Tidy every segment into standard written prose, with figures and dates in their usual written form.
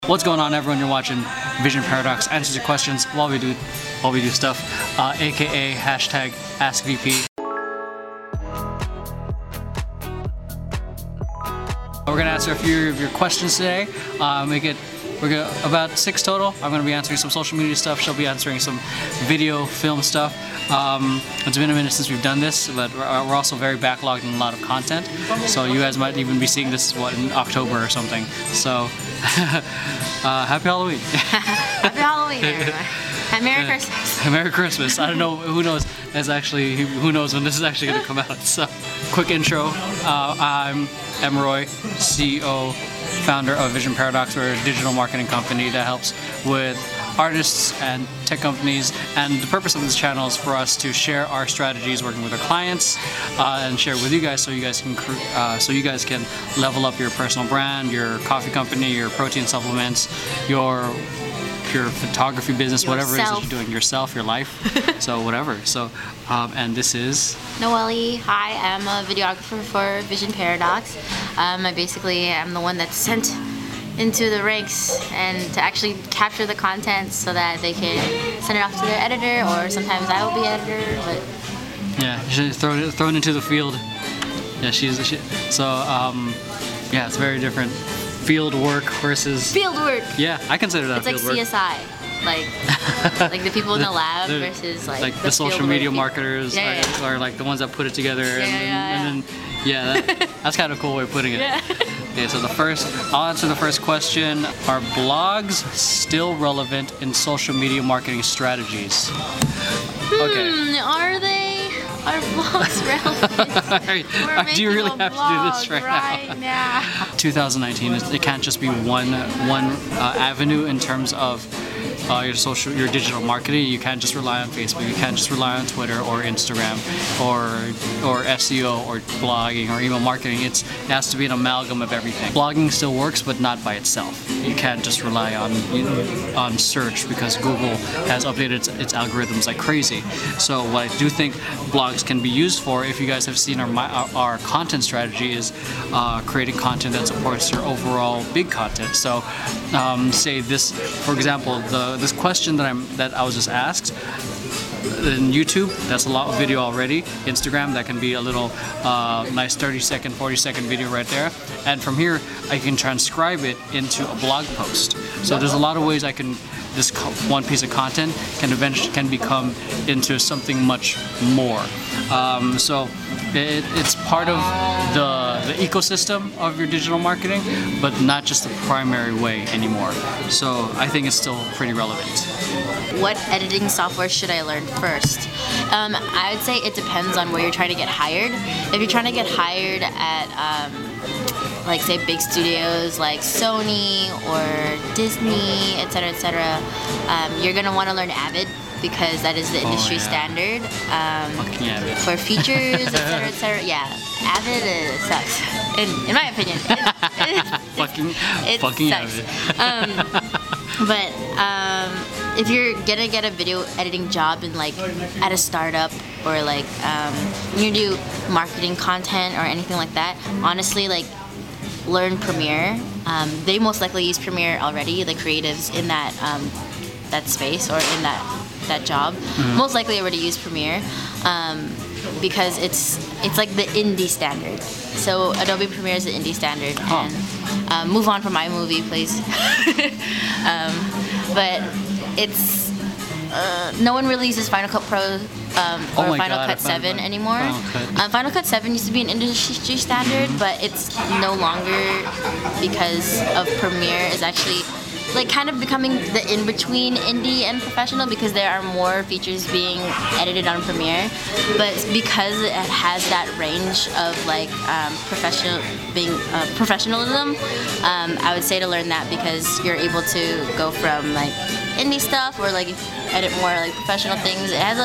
What's going on, everyone? You're watching Vision Paradox answers your questions while we do stuff, aka hashtag AskVP. We're gonna answer a few of your questions today. We're gonna about 6 total. I'm gonna be answering some social media stuff. She'll be answering some video, film stuff. It's been a minute since we've done this, but we're also very backlogged in a lot of content. So you guys might even be seeing this in October or something. So happy Halloween. Happy Halloween, everyone. And Merry Christmas. Merry Christmas. I don't know. Who knows? Who knows when this is actually gonna come out? So, quick intro. I'm Emroy, CEO, founder of Vision Paradox. We're a digital marketing company that helps with artists and tech companies, and the purpose of this channel is for us to share our strategies working with our clients and share with you guys, so you guys can level up your personal brand, your coffee company, your protein supplements, your photography business, whatever it is that you're doing, yourself, your life, so whatever. So and this is Noelle. Hi, I'm a videographer for Vision Paradox. I basically am the one that's sent into the ranks and to actually capture the content so that they can send it off to their editor, or sometimes I will be editor. But yeah, she's thrown into the field. Yeah, yeah, it's very different. Field work versus field work. Yeah, I consider that field work. It's like CSI, like the people in the lab versus like the social media marketers are like the ones that put it together, and then that's kind of a cool way of putting it. Yeah. Okay, so I'll answer the first question. Are blogs still relevant in social media marketing strategies? Okay. Are they? Are vlogs relevant? Do you really have to do this right now? 2019, it can't just be one avenue in terms of your digital marketing. You can't just rely on Facebook. You can't just rely on Twitter or Instagram or SEO or blogging or email marketing. It has to be an amalgam of everything. Blogging still works, but not by itself. You can't just rely on search, because Google has updated its algorithms like crazy. So what I do think blogs can be used for, if you guys have seen our content strategy, is creating content that supports your overall big content. So say this, for example, this question that I was just asked. In YouTube, that's a lot of video already. Instagram, that can be a little nice 30-second, 40-second video right there. And from here, I can transcribe it into a blog post. So there's a lot of ways this one piece of content can become into something much more. So it's part of the ecosystem of your digital marketing, but not just the primary way anymore. So I think it's still pretty relevant. What editing software should I learn first? I would say it depends on where you're trying to get hired. If you're trying to get hired at like say big studios like Sony or Disney, etc., you're gonna want to learn Avid, because that is the industry standard for features, etc. Yeah, Avid sucks, in my opinion. It fucking sucks. Avid. But if you're gonna get a video editing job at a startup, or you do marketing content or anything like that, honestly, learn Premiere. They most likely use Premiere already. The creatives in that space or in that job most likely already use Premiere, because it's like the indie standard. So Adobe Premiere is the indie standard, and move on from iMovie, please. But it's no one really uses Final Cut Pro or Final Cut 7 anymore. Final Cut 7 used to be an industry standard, but it's no longer, because of Premiere is actually kind of becoming the in-between indie and professional, because there are more features being edited on Premiere. But because it has that range of professionalism, I would say to learn that, because you're able to go from indie stuff or edit more professional things. It has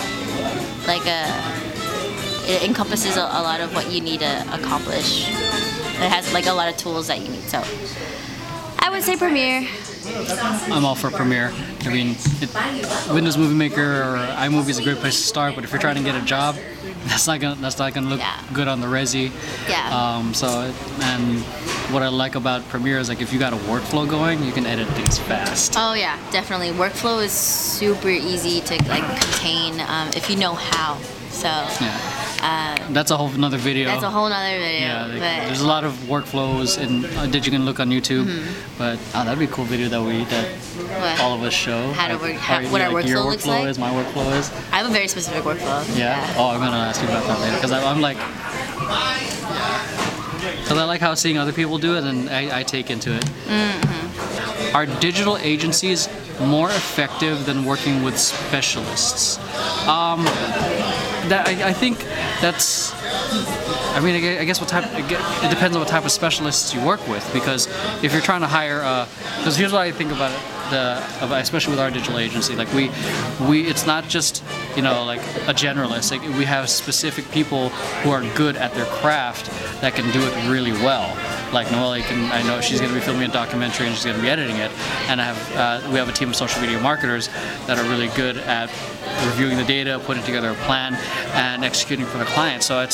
it encompasses a lot of what you need to accomplish. It has a lot of tools that you need. So I would say Premiere. I'm all for Premiere. I mean, Windows Movie Maker or iMovie is a great place to start, but if you're trying to get a job, that's not gonna look good on the resi. Yeah. And what I like about Premiere is like if you got a workflow going, you can edit things fast. Oh yeah, definitely. Workflow is super easy to like contain if you know how. So. Yeah. That's a whole nother video. That's a whole nother video. Yeah, there's a lot of workflows that you can look on YouTube. But that'd be a cool video that all of us show. How to work, what our like workflow your looks workflow like. is, my workflow is. I have a very specific workflow. Yeah. Oh, I'm gonna ask you about that later because I'm like, because I like how seeing other people do it and I take into it. Are digital agencies more effective than working with specialists? I think that's. I mean, I guess it depends on what type of specialists you work with. Because if you're trying to hire, because here's what I think about it, especially with our digital agency, like we, it's not just like a generalist. Like we have specific people who are good at their craft that can do it really well. Like Noelle, I know she's going to be filming a documentary and she's going to be editing it, and we have a team of social media marketers that are really good at reviewing the data, putting together a plan, and executing for the client. So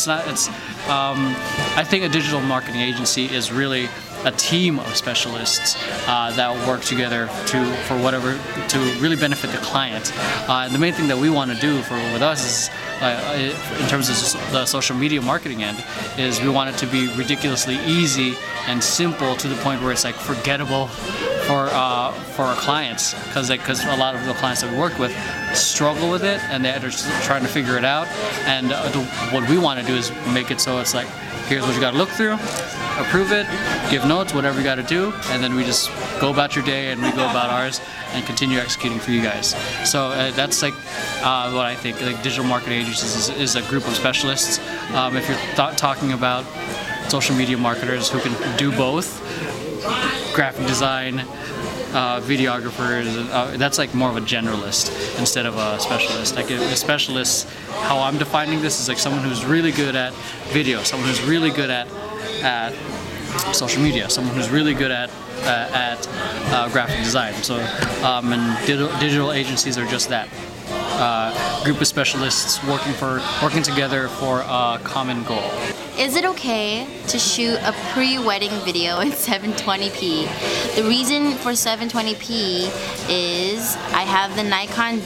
I think a digital marketing agency is really a team of specialists that work together to really benefit the client. And the main thing that we want to do with us is, in terms of the social media marketing end, is we want it to be ridiculously easy and simple to the point where it's like forgettable for our clients, because a lot of the clients that we work with struggle with it and they're just trying to figure it out. And what we want to do is make it so it's like, here's what you got to look through, approve it, give notes, whatever you got to do, and then we just go about your day and we go about ours and continue executing for you guys. So that's like what I think. Like digital marketing agencies is a group of specialists. If you're talking about social media marketers who can do both, graphic design, videographers, that's like more of a generalist instead of a specialist. Like a specialist, how I'm defining this is like someone who's really good at video, someone who's really good at social media, someone who's really good at graphic design. So and digital agencies are just that. Group of specialists working together for a common goal. Is it okay to shoot a pre-wedding video in 720p? The reason for 720p is I have the Nikon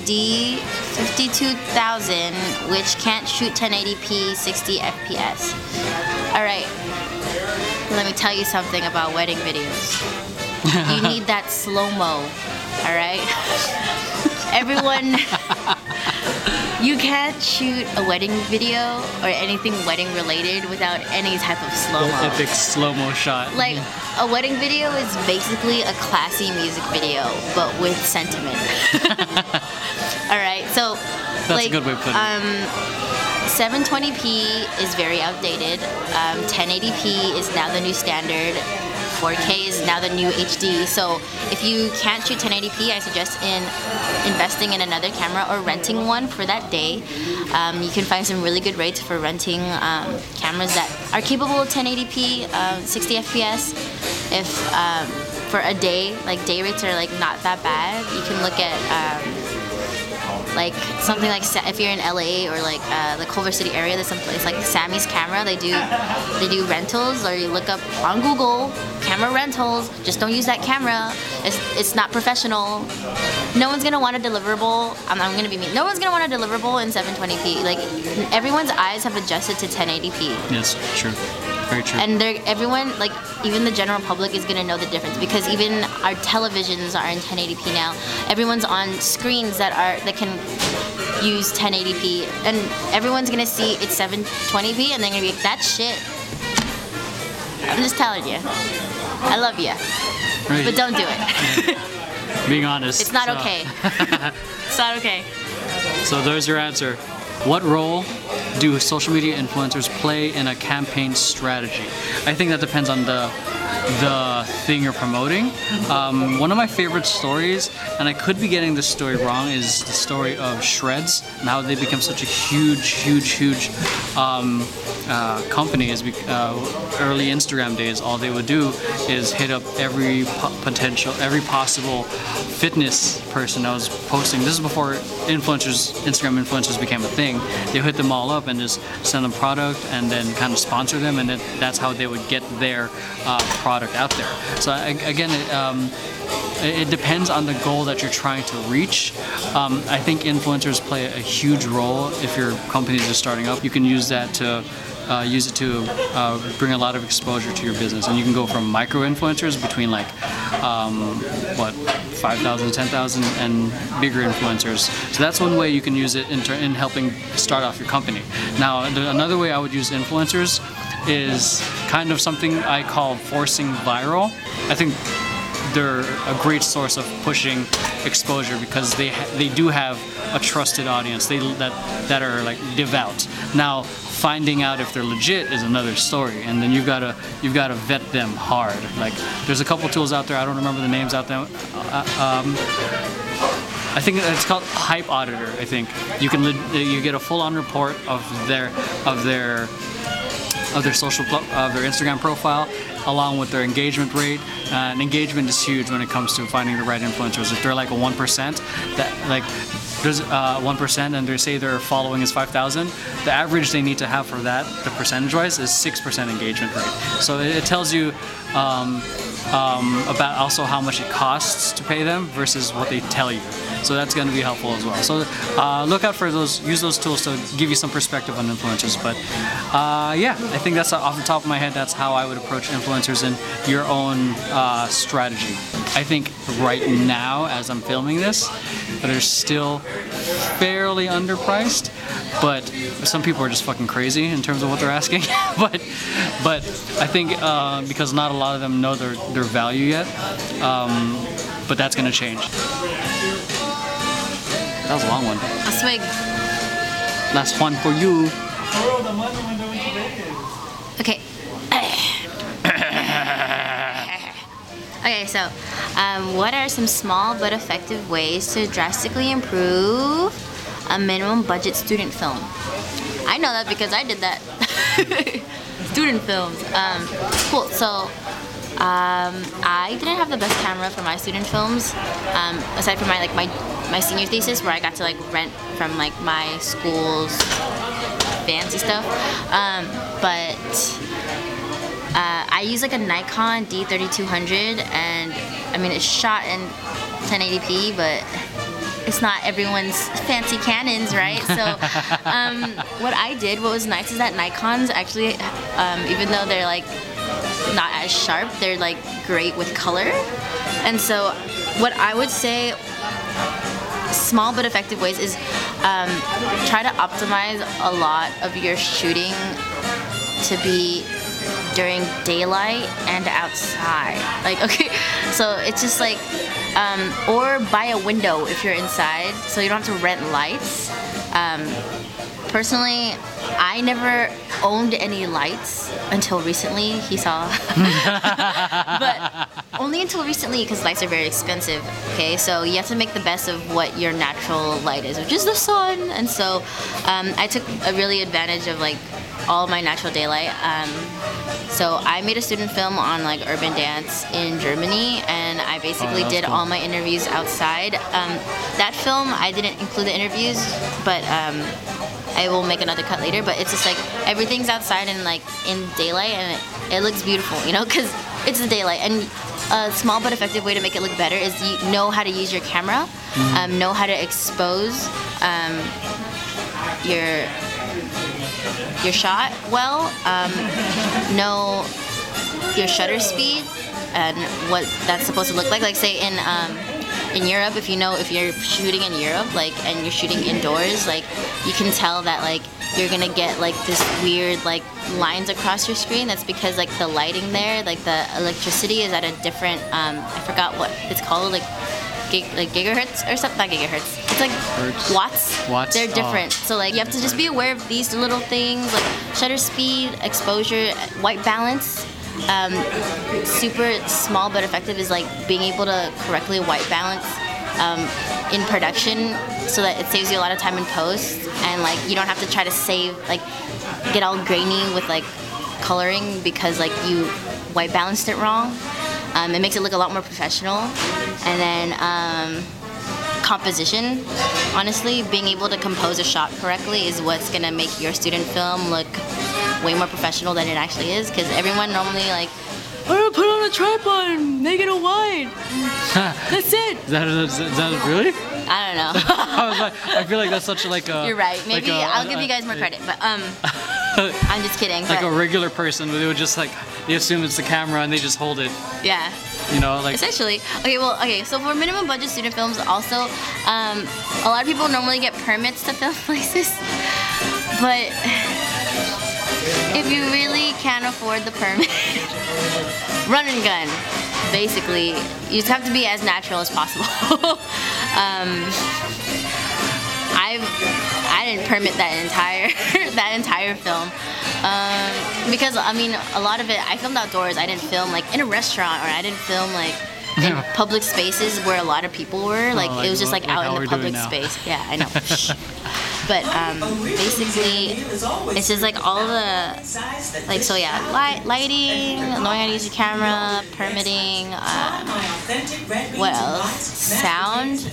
D52000, which can't shoot 1080p 60 FPS. Alright, let me tell you something about wedding videos. You need that slow-mo, alright? Everyone, you can't shoot a wedding video or anything wedding related without any type of slow-mo. Epic slow-mo shot. Like, a wedding video is basically a classy music video, but with sentiment. Alright, so, that's a good way of putting it. 720p is very outdated. 1080p is now the new standard. 4K is now the new HD. So if you can't shoot 1080p, I suggest investing in another camera or renting one for that day. You can find some really good rates for renting cameras that are capable of 1080p, 60 FPS. If for a day, like day rates are like not that bad. You can look at like something like if you're in LA or like the Culver City area, there's some place like Sammy's Camera. They do rentals, or you look up on Google camera rentals. Just don't use that camera. It's not professional. No one's gonna want a deliverable. I'm gonna be mean. No one's gonna want a deliverable in 720p. Like everyone's eyes have adjusted to 1080p. Yes, true. Very true. And everyone, like even the general public, is gonna know the difference because even our televisions are in 1080p now. Everyone's on screens that can use 1080p, and everyone's gonna see it's 720p, and they're gonna be like, "That's shit." I'm just telling you. I love you, right. But don't do it. Being honest. It's not okay. It's not okay. So there's your answer. What role do social media influencers play in a campaign strategy? I think that depends on the the thing you're promoting. One of my favorite stories, and I could be getting this story wrong, is the story of Shreds and how they become such a huge company. Early Instagram days, all they would do is hit up every possible fitness person that was posting. This is before Instagram influencers became a thing. They hit them all up and just send them product and then kind of sponsor them, and that's how they would get their product out there. So again, it depends on the goal that you're trying to reach. I think influencers play a huge role if your company is just starting up. You can use that to bring a lot of exposure to your business, and you can go from micro influencers between 5,000 to 10,000 and bigger influencers. So that's one way you can use it in helping start off your company. Now, another way I would use influencers is kind of something I call forcing viral. I think they're a great source of pushing exposure because they do have a trusted audience that are like devout. Now, finding out if they're legit is another story, and then you've got to vet them hard. Like, there's a couple tools out there. I don't remember the names out there. I think it's called Hype Auditor. I think you get a full-on report of their Instagram profile, along with their engagement rate. And engagement is huge when it comes to finding the right influencers. If they're like a 1%, there's 1%, and they say their following is 5,000. The average they need to have for that, the percentage-wise, is 6% engagement rate. So it tells you about also how much it costs to pay them versus what they tell you. So that's going to be helpful as well. So look out for those. Use those tools to give you some perspective on influencers. But yeah, I think that's off the top of my head. That's how I would approach influencers in your own strategy. I think right now, as I'm filming this, they're still fairly underpriced. But some people are just fucking crazy in terms of what they're asking. but I think because not a lot of them know their value yet. But that's going to change. That was a long one. A swig. Last one for you. Okay. Okay, so what are some small but effective ways to drastically improve a minimum budget student film? I know that because I did that. Student films. Cool. So I didn't have the best camera for my student films, aside from my senior thesis, where I got to rent from my school's fancy stuff. But I use a Nikon D3200, and I mean it's shot in 1080p, but it's not everyone's fancy Canons, right? So what was nice is that Nikons actually, even though they're not as sharp, they're great with color. And so what I would say, small but effective ways, is try to optimize a lot of your shooting to be during daylight and outside. Okay, so it's just or buy a window if you're inside, so you don't have to rent lights. Personally, I never owned any lights until recently. He saw. But only until recently, because lights are very expensive. Okay, so you have to make the best of what your natural light is, which is the sun. And so I took a really advantage of all my natural daylight. So I made a student film on urban dance in Germany, and I basically did all my interviews outside. That film, I didn't include the interviews, but I will make another cut later. But it's just everything's outside and in daylight, and it looks beautiful, because it's the daylight. And a small but effective way to make it look better is you know how to use your camera, know how to expose your shot well, know your shutter speed and what that's supposed to look like. Say in Europe, if you're shooting in Europe, and you're shooting indoors, you can tell that you're gonna get this weird lines across your screen. That's because the lighting there, the electricity is at a different I forgot what it's called, gigahertz or something. Not gigahertz. It's Hertz. Watts. They're different. So you have to just be aware of these little things, shutter speed, exposure, white balance. super small but effective is like being able to correctly white balance in production, so that it saves you a lot of time in post, and like you don't have to try to get all grainy with like coloring because like you white balanced it wrong. It makes it look a lot more professional. And then composition, honestly, being able to compose a shot correctly is what's gonna make your student film look way more professional than it actually is, because everyone normally like, I'm gonna put on a tripod and make it a wide. That's it. Is that really? I don't know. I was like, I feel like that's such like a. You're right. Maybe I'll give you guys more credit, but I'm just kidding. Like a regular person, they would just like, they assume it's the camera and they just hold it. Yeah. You know, like. Essentially. Okay. So for minimum budget student films, also, a lot of people normally get permits to film places, but if you really can't afford the permit, run and gun. Basically, you just have to be as natural as possible. I didn't permit that entire film because I mean a lot of it I filmed outdoors. I didn't film like in a restaurant, or I didn't film like in public spaces where a lot of people were. Like it was just like out in the public space. Yeah, I know. But basically, it's just like all the so yeah, lighting, knowing how to use your camera, permitting, what else? Sound.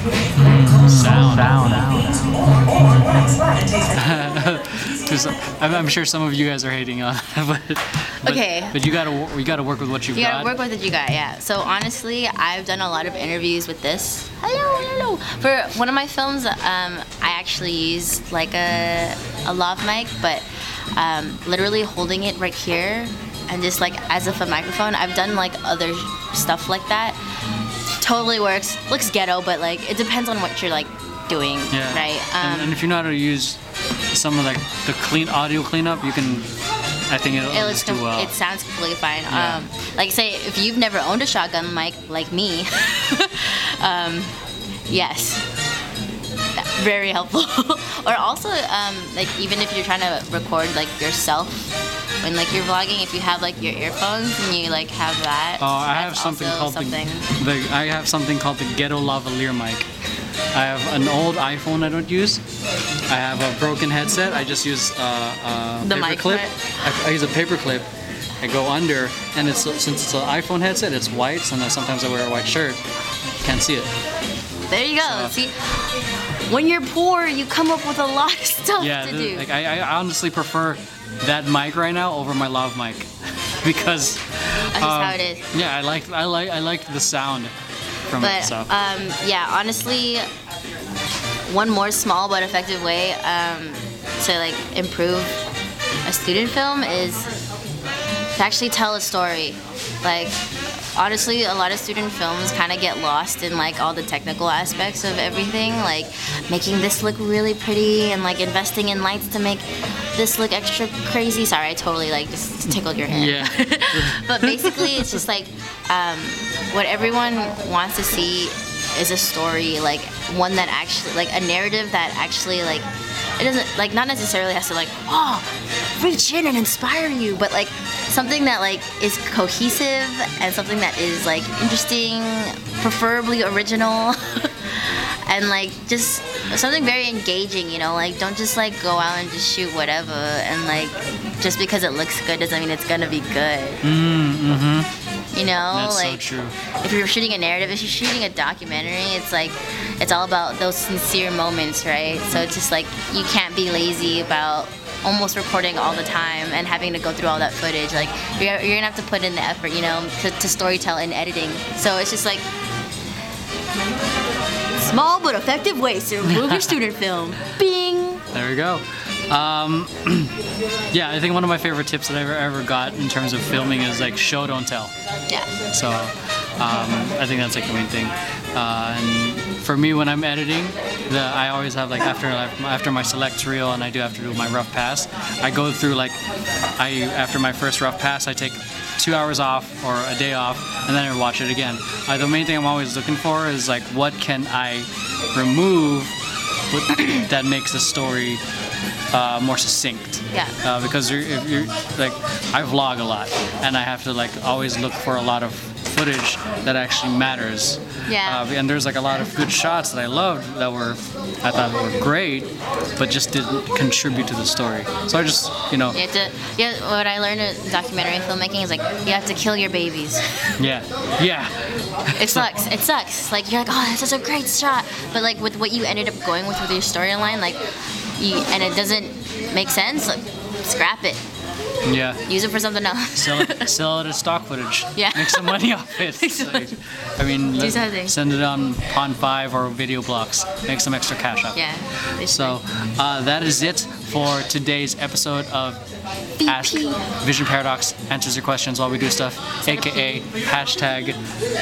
I'm sure some of you guys are hating on, but you gotta work with what you've got. You gotta work with what you got, yeah. So honestly, I've done a lot of interviews with this. Hello. For one of my films, I actually used like a lav mic, but literally holding it right here and just like as if a microphone. I've done like other stuff like that. Totally works. Looks ghetto, but like it depends on what you're like doing, right? And if you know how to use some of like the audio cleanup, you can. I think it'll just do well. It sounds completely fine. Yeah. Like say, if you've never owned a shotgun mic like me, yes, very helpful. Or also, like even if you're trying to record like yourself when like you're vlogging, if you have like your earphones and you like have that. Oh, I have something called I have something called the Ghetto Lavalier mic. I have an old iPhone I don't use. I have a broken headset. I just use a paper clip. I use a paper clip. I go under, and since it's an iPhone headset, it's white, so sometimes I wear a white shirt. You can't see it. There you go. See, when you're poor, you come up with a lot of stuff to do. Like I honestly prefer that mic right now over my lav mic because that's just how it is. Yeah, I like the sound from it. So. Yeah, honestly, one more small but effective way to like improve a student film is to actually tell a story. Like honestly, a lot of student films kind of get lost in like all the technical aspects of everything, like making this look really pretty and like investing in lights to make this look extra crazy. Sorry, I totally like just tickled your hand. Yeah. But basically, it's just like what everyone wants to see is a story, like one that actually, like a narrative that actually like, it doesn't like not necessarily has to like reach in and inspire you, but like something that like is cohesive and something that is like interesting, preferably original, and like just something very engaging, you know, like don't just like go out and just shoot whatever, and like just because it looks good doesn't mean it's gonna be good. You know, that's like so true. If you're shooting a narrative, if you're shooting a documentary, it's like it's all about those sincere moments, right? So it's just like you can't be lazy about almost recording all the time and having to go through all that footage. Like you're gonna have to put in the effort, you know, to storytell and editing. So it's just like small but effective ways to improve your student film. Bing. There we go. Yeah, I think one of my favorite tips that I ever got in terms of filming is like show, don't tell. Yeah. So I think that's like the main thing. And for me, when I'm editing, I always have like after my select reel and I do have to do my rough pass, I go through like after my first rough pass, I take 2 hours off or a day off, and then I watch it again. The main thing I'm always looking for is like what can I remove that makes the story more succinct. Yeah. Because if you're like, I vlog a lot, and I have to like always look for a lot of footage that actually matters. Yeah. And there's like a lot of good shots that I loved that I thought were great, but just didn't contribute to the story. So I just, You have to, what I learned in documentary filmmaking is like you have to kill your babies. yeah. It sucks. It sucks. Like you're like, oh, that's such a great shot, but like with what you ended up going with your storyline, like, and it doesn't make sense. Like, scrap it. Yeah. Use it for something else. Sell it as stock footage. Yeah. Make some money off it. Like, I mean, Do something. send it on Pond 5 or Video Blocks. Make some extra cash off it. Yeah. So that is it for today's episode of Ask Vision Paradox Answers Your Questions While We Do Stuff, aka hashtag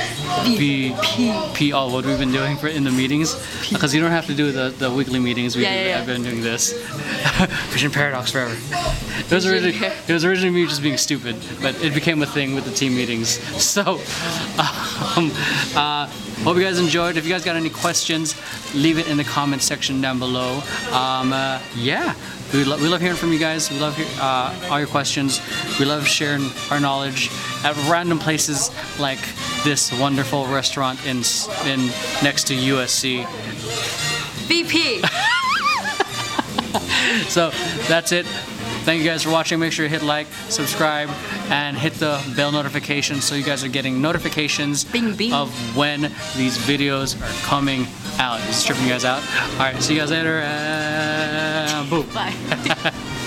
VP. Oh, what we've been doing in the meetings, because you don't have to do the weekly meetings. I've been doing this. Vision Paradox forever. It was originally me just being stupid, but it became a thing with the team meetings. So, hope you guys enjoyed. If you guys got any questions, leave it in the comment section down below. Yeah. We love hearing from you guys. We love all your questions. We love sharing our knowledge at random places like this wonderful restaurant in next to USC. VP. So that's it. Thank you guys for watching. Make sure you hit like, subscribe, and hit the bell notification so you guys are getting notifications Bing, bing. of when these videos are coming out. Is this tripping you guys out? All right, see you guys later. Boom. Bye.